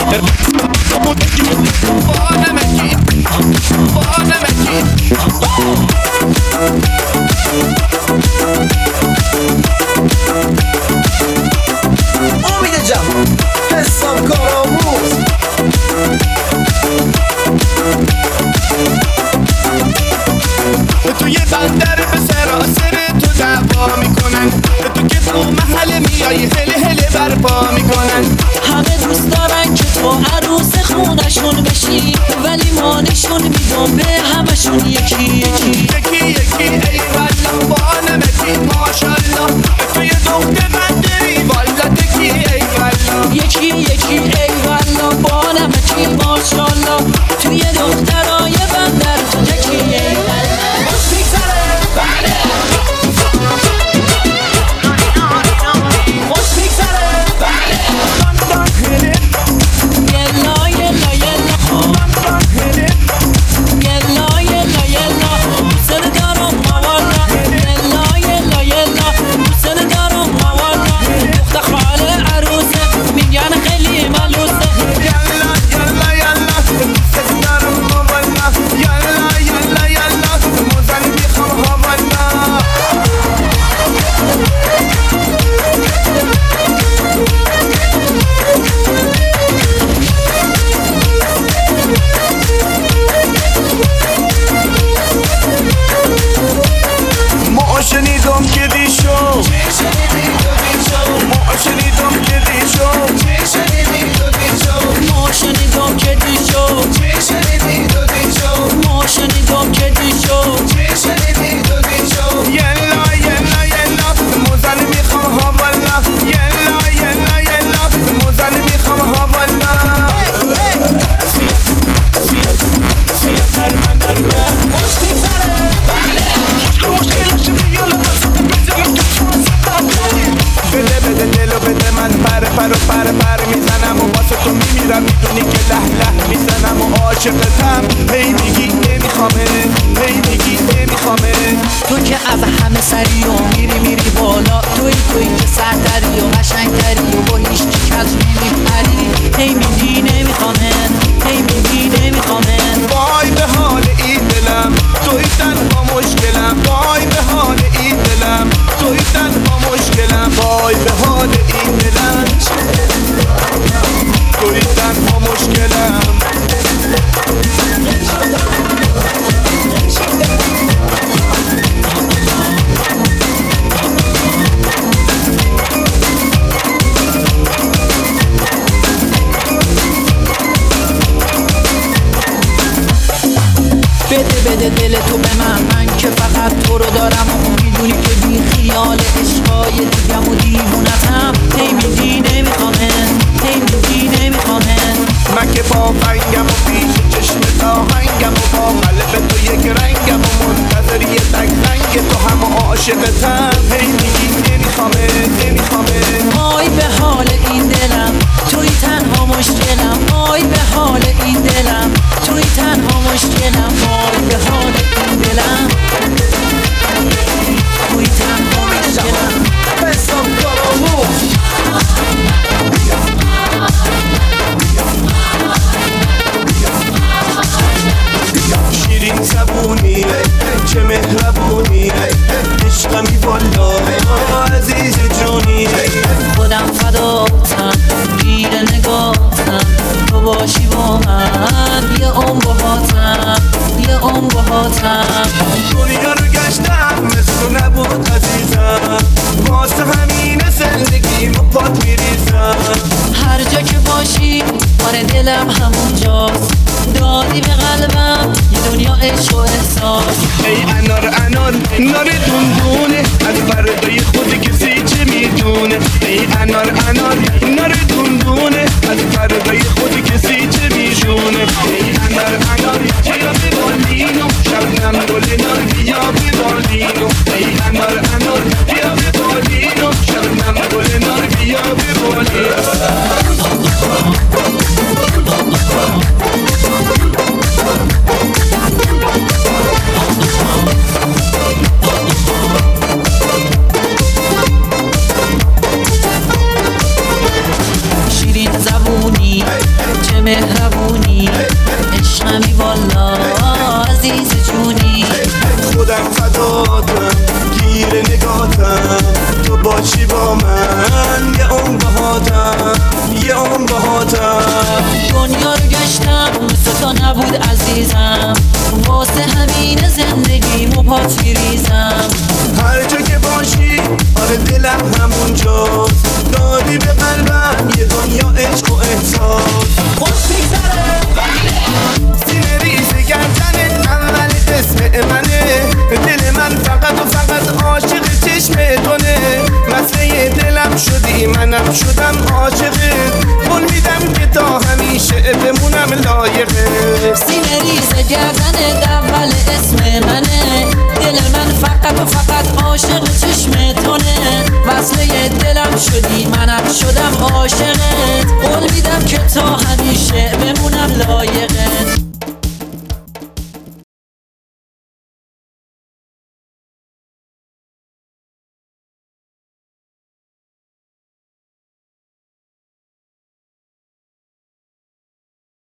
امید جمع حساب کارآموز توی بندر به سراسر تو دعوا میکنن، تو که تو محل میای هله هله برپا میکنن. همه دوست دارن که تو عروس خونشون بشی، ولی ما نشون میدم به همشون یکی یکی یکی یکی. ای والله با نمکی ماشالله، توی دخت بندری والا تکی. ای والله یکی یکی ای والله با نمکی ماشالله، توی دخترای بندر تو یکی ای والله. شنیدم که دیشو ما شنیدم که دیشو ما شنیدم که دیشو ما شنیدم که دیشو یلا یلا یلا موزن میخوام ها والا. یلا یلا یلا موزن میخوام ها والا. بده دلو بده من پر میزنم و واسه تو میمیرم، میدونی که له له میزنم و عاشقتم. هی میگی نمیخوامه، هی میگی نمیخوامه. تو که از همه سری و میری بالا، توی که سردری و قشنگتری و با هیچ چی کس نمیپری. هی میگی نمیخوامه، هی میگی نمیخوامه. وای به حال این دلم، توی تنها مشکلم. وای به حال این دلم، توی تنها مشکلم. وای به حال این دلم، توی تنها مشکلم. بده دل تو به من که فقط تو رو دارم و میدونی که بی خیال عشقای دیگم و دیوونتم. هی میگی نمیخوامه، هی میگی نمیخوامه. من که با فنگم و پیش چشم تاهنگم و با قلب تو یک رنگم و منتظر یه تک رنگ تو هم عاشقتم. هی میگی نمیخوامه، نمیخوامه. آی به حال این دلم، توی تنها مشکلم. آی به حال این دلم، توی تنها مشکلم. آی به حال این دلم، توی تنها مشکلم. حساب کارآموز شیرین زبونی چه مهربونی، عشقمی والا عزیز جونی. خودم فداتم، گیر نگاتم، تو باشی با من یه عمر باهاتم، یه عمر باهاتم. دنیا رو گشتم مثل نبود عزیزم، واسه همین زندگی با پات میریزم. هر جا که باشی آره دلم همونجاست، دادی به قلبم یه دنیا عشق و احساس. ای انار انار نار دندونه، از فردای خود کسی چه میدونه. ای انار انار نار دندونه، از فردای خود کسی چه میدونه. ای انار انار بیا به بالینو، شبنم گل نار بیا به بالینو. ای انار انار بیا به بالینو، شبنم گل نار بیا به بالینو. باشی با من یه عمر باهاتم یه عمر باهاتم دنیا رو گشتم مثل تو نبود عزیزم واسه همین زندگیمو پات میریزم هر جا که باشی آره دلم همونجاست دادی به قلبم یه دنیا عشق و احساس خوش میگذره سینه ریز گردن اول اسم منه دل من فقط و فقط عاشق چشم تونه مسئله دلم شدی منم شدم عاشقت قول میدم که تا همیشه بمونم لایقه سینه ریز گردن اول اسم منه دل من فقط و فقط عاشق چشم تونه وصله دلم شدی منم شدم عاشقت قول میدم که تا همیشه بمونم لایقه